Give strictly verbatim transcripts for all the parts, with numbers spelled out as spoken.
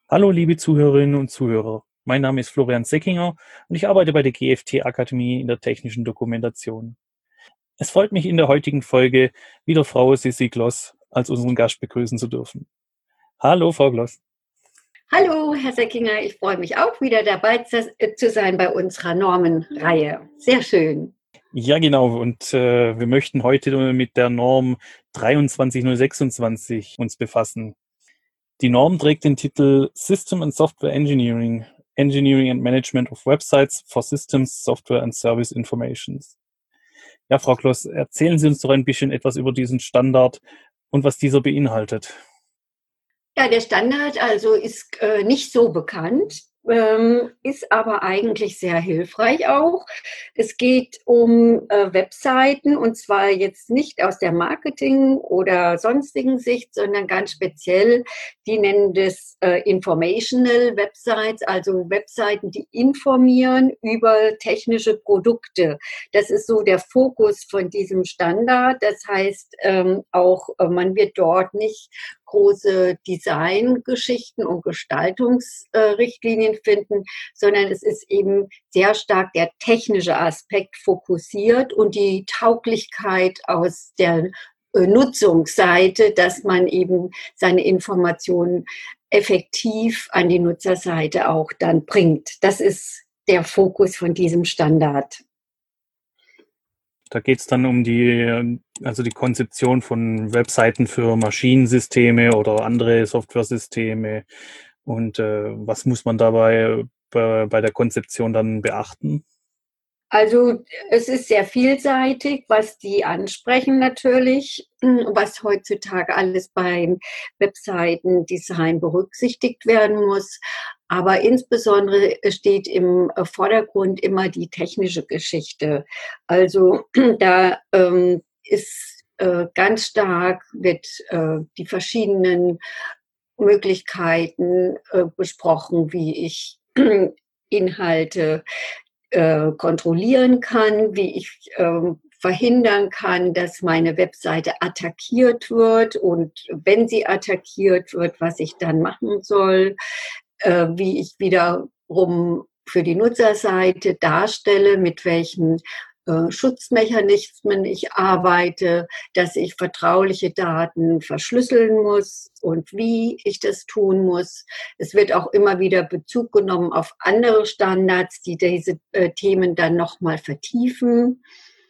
Hallo, liebe Zuhörerinnen und Zuhörer. Mein Name ist Florian Seckinger und ich arbeite bei der G F T-Akademie in der technischen Dokumentation. Es freut mich in der heutigen Folge wieder Frau Sissi Gloss als unseren Gast begrüßen zu dürfen. Hallo, Frau Gloss. Hallo, Herr Seckinger, ich freue mich auch wieder dabei zu, äh, zu sein bei unserer Normenreihe. Sehr schön. Ja, genau. Und äh, wir möchten heute mit der Norm drei zwei null zwei sechs uns befassen. Die Norm trägt den Titel System and Software Engineering, Engineering and Management of Websites for Systems, Software and Service Informations. Ja, Frau Kloss, erzählen Sie uns doch ein bisschen etwas über diesen Standard und was dieser beinhaltet. Ja, der Standard also ist äh, nicht so bekannt, ähm, ist aber eigentlich sehr hilfreich auch. Es geht um äh, Webseiten und zwar jetzt nicht aus der Marketing- oder sonstigen Sicht, sondern ganz speziell, die nennen das äh, Informational Websites, also Webseiten, die informieren über technische Produkte. Das ist so der Fokus von diesem Standard. Das heißt ähm, auch, äh, man wird dort nicht große Designgeschichten und Gestaltungsrichtlinien äh, finden, sondern es ist eben sehr stark der technische Aspekt fokussiert und die Tauglichkeit aus der äh, Nutzungsseite, dass man eben seine Informationen effektiv an die Nutzerseite auch dann bringt. Das ist der Fokus von diesem Standard. Da geht es dann um die, also die Konzeption von Webseiten für Maschinensysteme oder andere Softwaresysteme. Und äh, was muss man dabei bei, bei der Konzeption dann beachten? Also es ist sehr vielseitig, was die ansprechen natürlich, was heutzutage alles beim Webseitendesign berücksichtigt werden muss. Aber insbesondere steht im Vordergrund immer die technische Geschichte. Also da ähm, ist äh, ganz stark wird äh, die verschiedenen Möglichkeiten äh, besprochen, wie ich Inhalte äh, kontrollieren kann, wie ich äh, verhindern kann, dass meine Webseite attackiert wird und wenn sie attackiert wird, was ich dann machen soll, äh, wie ich wiederum für die Nutzerseite darstelle, mit welchen äh, Schutzmechanismen ich arbeite, dass ich vertrauliche Daten verschlüsseln muss und wie ich das tun muss. Es wird auch immer wieder Bezug genommen auf andere Standards, die diese äh, Themen dann nochmal vertiefen.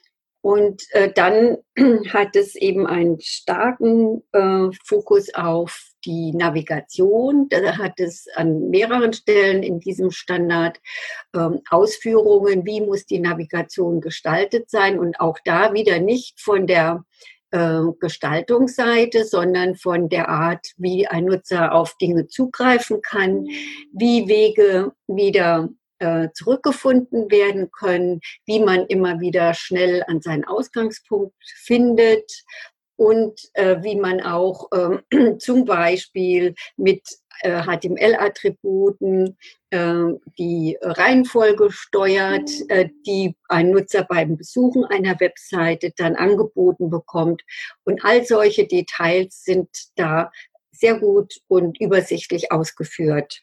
Und äh, dann hat es eben einen starken äh, Fokus auf die Navigation. Da hat es an mehreren Stellen in diesem Standard ähm, Ausführungen, wie muss die Navigation gestaltet sein. Und auch da wieder nicht von der äh, Gestaltungsseite, sondern von der Art, wie ein Nutzer auf Dinge zugreifen kann, wie Wege wieder zurückgefunden werden können, wie man immer wieder schnell an seinen Ausgangspunkt findet und äh, wie man auch äh, zum Beispiel mit äh, H T M L-Attributen äh, die Reihenfolge steuert, äh, die ein Nutzer beim Besuchen einer Webseite dann angeboten bekommt. Und all solche Details sind da sehr gut und übersichtlich ausgeführt.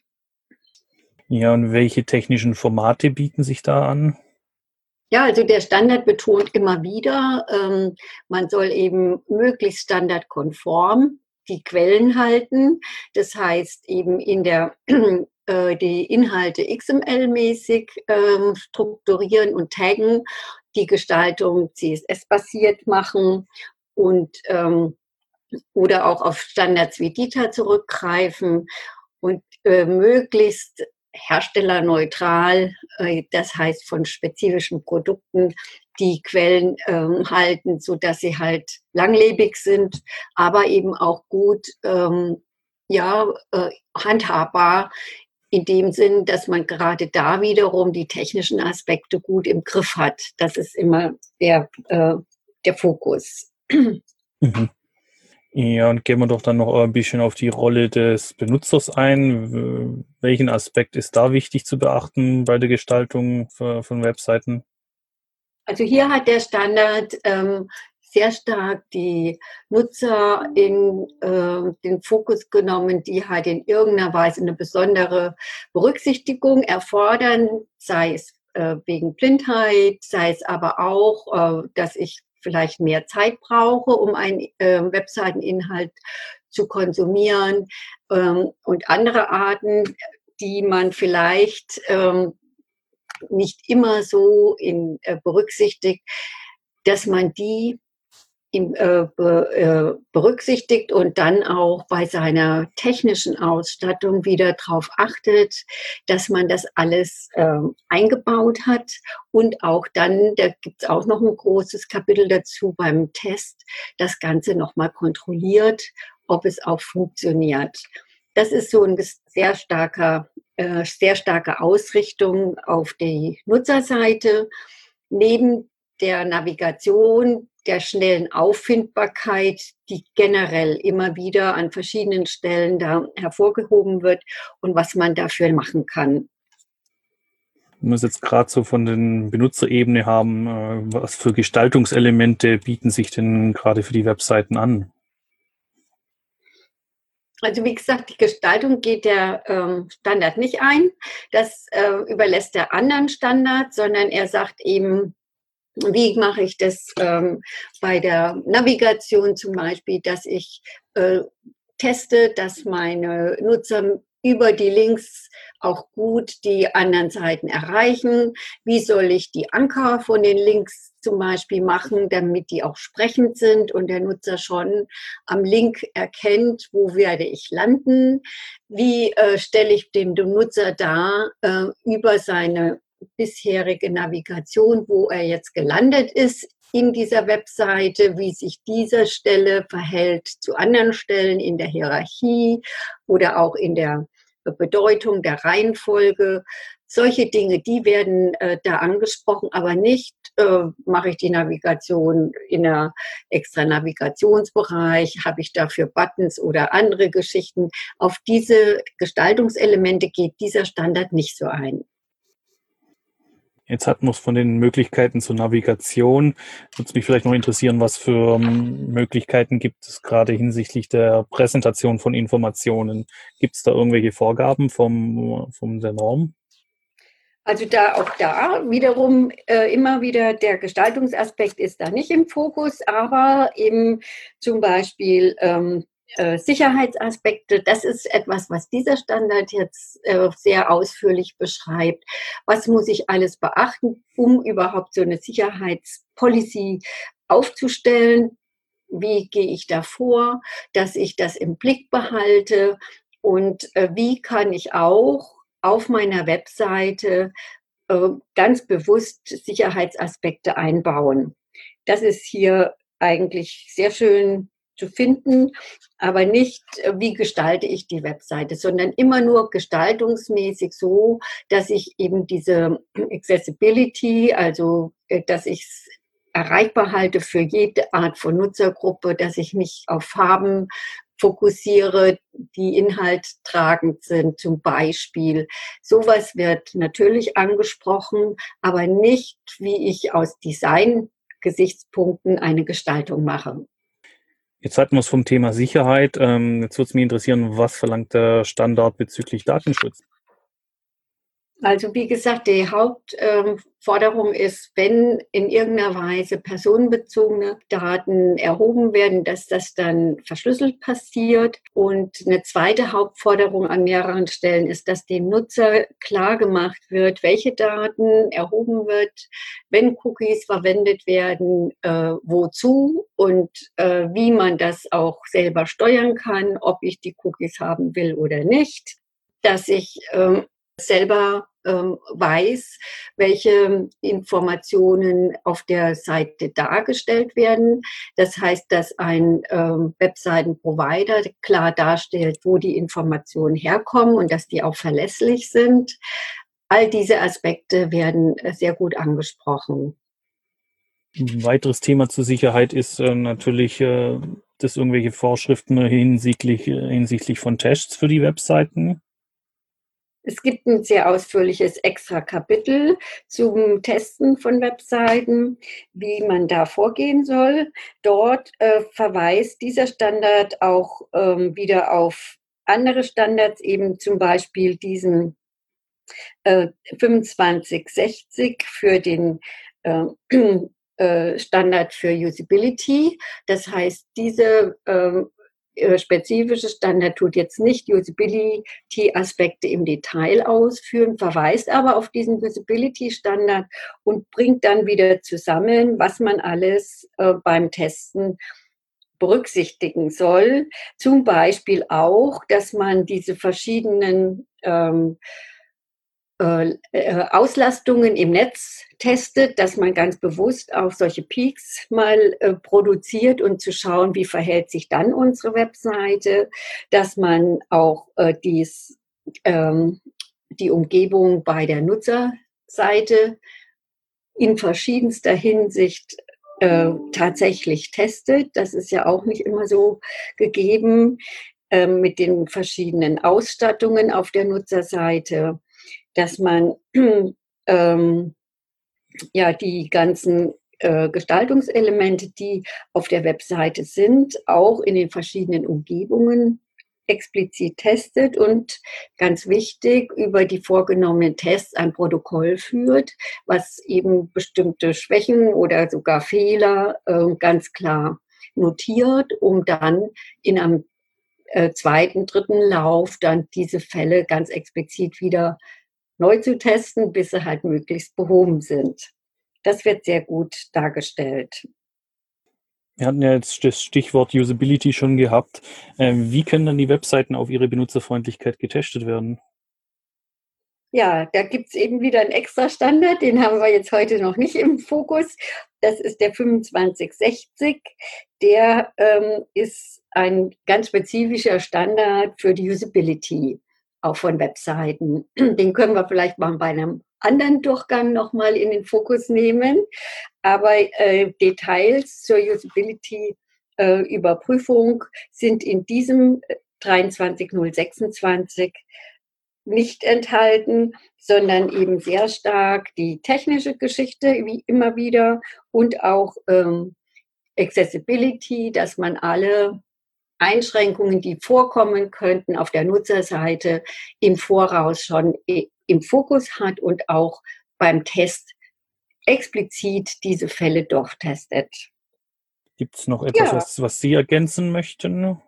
Ja, und welche technischen Formate bieten sich da an? Ja, also der Standard betont immer wieder, ähm, man soll eben möglichst standardkonform die Quellen halten. Das heißt eben in der äh, die Inhalte X M L-mäßig ähm, strukturieren und taggen, die Gestaltung C S S-basiert machen und ähm, oder auch auf Standards wie D I T A zurückgreifen und äh, möglichst herstellerneutral, äh, das heißt von spezifischen Produkten, die Quellen ähm, halten, so dass sie halt langlebig sind, aber eben auch gut ähm, ja, äh, handhabbar in dem Sinn, dass man gerade da wiederum die technischen Aspekte gut im Griff hat. Das ist immer der, äh, der Fokus. Mhm. Ja, und gehen wir doch dann noch ein bisschen auf die Rolle des Benutzers ein. Welchen Aspekt ist da wichtig zu beachten bei der Gestaltung von Webseiten? Also hier hat der Standard ähm, sehr stark die Nutzer in äh, den Fokus genommen, die halt in irgendeiner Weise eine besondere Berücksichtigung erfordern, sei es äh, wegen Blindheit, sei es aber auch, äh, dass ich vielleicht mehr Zeit brauche, um einen äh, Webseiteninhalt zu konsumieren, ähm, und andere Arten, die man vielleicht ähm, nicht immer so in, äh, berücksichtigt, dass man die im, äh, be, äh, berücksichtigt und dann auch bei seiner technischen Ausstattung wieder darauf achtet, dass man das alles äh, eingebaut hat und auch dann, da gibt es auch noch ein großes Kapitel dazu beim Test, das Ganze nochmal kontrolliert, ob es auch funktioniert. Das ist so eine sehr starker, äh, sehr starke Ausrichtung auf die Nutzerseite. Neben der Navigation, der schnellen Auffindbarkeit, die generell immer wieder an verschiedenen Stellen da hervorgehoben wird und was man dafür machen kann. Wenn wir es jetzt gerade so von den Benutzerebene haben, äh, was für Gestaltungselemente bieten sich denn gerade für die Webseiten an? Also wie gesagt, die Gestaltung geht der ähm, Standard nicht ein. Das äh, überlässt der anderen Standard, sondern er sagt eben, wie mache ich das ähm, bei der Navigation zum Beispiel, dass ich äh, teste, dass meine Nutzer über die Links auch gut die anderen Seiten erreichen. Wie soll ich die Anker von den Links zum Beispiel machen, damit die auch sprechend sind und der Nutzer schon am Link erkennt, wo werde ich landen? Wie äh, stelle ich dem Nutzer dar äh, über seine bisherige Navigation, wo er jetzt gelandet ist in dieser Webseite, wie sich diese Stelle verhält zu anderen Stellen in der Hierarchie oder auch in der Bedeutung der Reihenfolge. Solche Dinge, die werden äh, da angesprochen, aber nicht äh, mache ich die Navigation in einer extra Navigationsbereich, habe ich dafür Buttons oder andere Geschichten. Auf diese Gestaltungselemente geht dieser Standard nicht so ein. Jetzt hatten wir es von den Möglichkeiten zur Navigation. Würde mich vielleicht noch interessieren, was für um, Möglichkeiten gibt es gerade hinsichtlich der Präsentation von Informationen? Gibt es da irgendwelche Vorgaben vom, vom der Norm? Also da auch da wiederum äh, immer wieder der Gestaltungsaspekt ist da nicht im Fokus, aber eben zum Beispiel ähm, äh, Sicherheitsaspekte, das ist etwas, was dieser Standard jetzt äh, sehr ausführlich beschreibt. Was muss ich alles beachten, um überhaupt so eine Sicherheitspolicy aufzustellen? Wie gehe ich da vor, dass ich das im Blick behalte? Und äh, wie kann ich auch auf meiner Webseite äh, ganz bewusst Sicherheitsaspekte einbauen? Das ist hier eigentlich sehr schön zu finden, aber nicht, äh, wie gestalte ich die Webseite, sondern immer nur gestaltungsmäßig so, dass ich eben diese Accessibility, also äh, dass ich es erreichbar halte für jede Art von Nutzergruppe, dass ich mich auf Farben fokussiere, die inhalttragend sind, zum Beispiel. Sowas wird natürlich angesprochen, aber nicht, wie ich aus Design-Gesichtspunkten eine Gestaltung mache. Jetzt hatten wir es vom Thema Sicherheit. Ähm, jetzt würde es mich interessieren, was verlangt der Standard bezüglich Datenschutz? Also wie gesagt, die Hauptforderung ähm, ist, wenn in irgendeiner Weise personenbezogene Daten erhoben werden, dass das dann verschlüsselt passiert. Und eine zweite Hauptforderung an mehreren Stellen ist, dass dem Nutzer klar gemacht wird, welche Daten erhoben wird, wenn Cookies verwendet werden, äh, wozu und äh, wie man das auch selber steuern kann, ob ich die Cookies haben will oder nicht. Dass ich ähm, selber ähm, weiß, welche Informationen auf der Seite dargestellt werden. Das heißt, dass ein ähm, Webseitenprovider klar darstellt, wo die Informationen herkommen und dass die auch verlässlich sind. All diese Aspekte werden sehr gut angesprochen. Ein weiteres Thema zur Sicherheit ist äh, natürlich, äh, dass irgendwelche Vorschriften hinsichtlich, äh, hinsichtlich von Tests für die Webseiten. Es gibt ein sehr ausführliches extra Kapitel zum Testen von Webseiten, wie man da vorgehen soll. Dort äh, verweist dieser Standard auch ähm, wieder auf andere Standards, eben zum Beispiel diesen äh, fünfundzwanzig sechzig für den äh, äh, Standard für Usability. Das heißt, diese äh, spezifische Standard tut jetzt nicht Usability-Aspekte im Detail ausführen, verweist aber auf diesen Usability-Standard und bringt dann wieder zusammen, was man alles äh, beim Testen berücksichtigen soll. Zum Beispiel auch, dass man diese verschiedenen ähm, äh, Auslastungen im Netz testet, dass man ganz bewusst auch solche Peaks mal äh, produziert und zu schauen, wie verhält sich dann unsere Webseite, dass man auch äh, dies, ähm, die Umgebung bei der Nutzerseite in verschiedenster Hinsicht äh, tatsächlich testet. Das ist ja auch nicht immer so gegeben äh, mit den verschiedenen Ausstattungen auf der Nutzerseite, dass man ähm, ja die ganzen äh, Gestaltungselemente, die auf der Webseite sind, auch in den verschiedenen Umgebungen explizit testet und ganz wichtig, über die vorgenommenen Tests ein Protokoll führt, was eben bestimmte Schwächen oder sogar Fehler äh, ganz klar notiert, um dann in einem äh, zweiten, dritten Lauf dann diese Fälle ganz explizit wieder neu zu testen, bis sie halt möglichst behoben sind. Das wird sehr gut dargestellt. Wir hatten ja jetzt das Stichwort Usability schon gehabt. Ähm, wie können dann die Webseiten auf ihre Benutzerfreundlichkeit getestet werden? Ja, da gibt es eben wieder einen extra Standard, den haben wir jetzt heute noch nicht im Fokus. Das ist der fünfundzwanzig sechzig. Der ähm, ist ein ganz spezifischer Standard für die Usability, auch von Webseiten. Den können wir vielleicht mal bei einem anderen Durchgang nochmal in den Fokus nehmen. Aber äh, Details zur Usability-Überprüfung äh, sind in diesem dreiundzwanzig null sechsundzwanzig nicht enthalten, sondern eben sehr stark die technische Geschichte, wie immer wieder, und auch ähm, Accessibility, dass man alle Einschränkungen, die vorkommen könnten auf der Nutzerseite, im Voraus schon im Fokus hat und auch beim Test explizit diese Fälle durchtestet. Gibt es noch etwas, Ja. was, was Sie ergänzen möchten?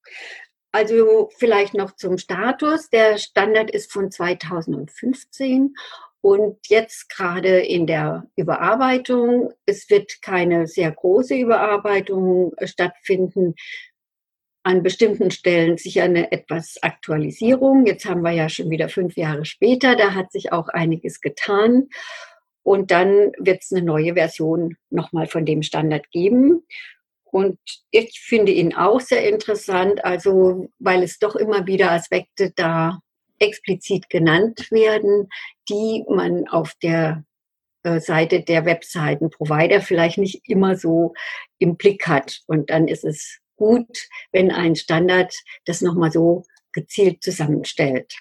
Also vielleicht noch zum Status. Der Standard ist von zweitausendfünfzehn und jetzt gerade in der Überarbeitung. Es wird keine sehr große Überarbeitung stattfinden. An bestimmten Stellen sicher eine etwas Aktualisierung. Jetzt haben wir ja schon wieder fünf Jahre später. Da hat sich auch einiges getan. Und dann wird es eine neue Version nochmal von dem Standard geben. Und ich finde ihn auch sehr interessant, also weil es doch immer wieder Aspekte da explizit genannt werden, die man auf der äh, Seite der Webseitenprovider vielleicht nicht immer so im Blick hat. Und dann ist es gut, wenn ein Standard das nochmal so gezielt zusammenstellt.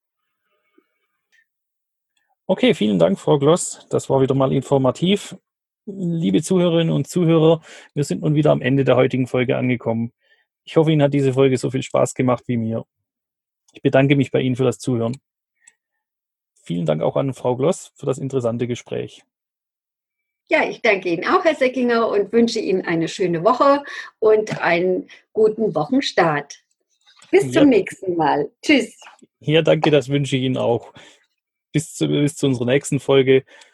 Okay, vielen Dank, Frau Gloss. Das war wieder mal informativ. Liebe Zuhörerinnen und Zuhörer, wir sind nun wieder am Ende der heutigen Folge angekommen. Ich hoffe, Ihnen hat diese Folge so viel Spaß gemacht wie mir. Ich bedanke mich bei Ihnen für das Zuhören. Vielen Dank auch an Frau Gloss für das interessante Gespräch. Ja, ich danke Ihnen auch, Herr Seckinger, und wünsche Ihnen eine schöne Woche und einen guten Wochenstart. Bis zum ja. nächsten Mal. Tschüss. Ja, danke, das wünsche ich Ihnen auch. Bis zu, bis zu unserer nächsten Folge.